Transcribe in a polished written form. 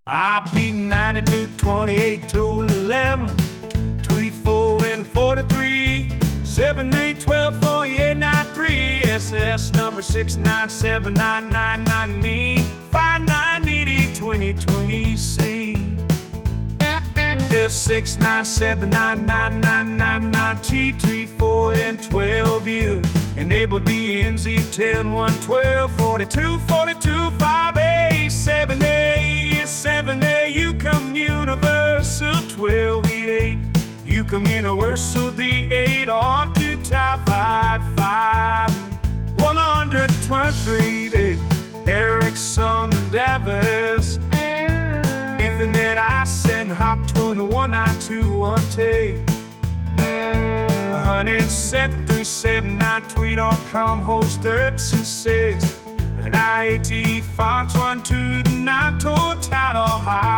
I beat 92, 28 to 11, 24 and 43, 7, 8, 12, 48, 93, SS number 69799, me, 5980, 2020, C. F6979999, T3, 4 and 12, U. Enable DNZ 10, 1, 12, 42, 42, 5A, 7A, 7A, you come universal 12, 8, you come universal the 8 on to top 5, 123, Ericsson Davis, Internet I send hop to the 1921 tape. 10737 tweet.com host 36 and IAT fonts 1 to the 9 to title high.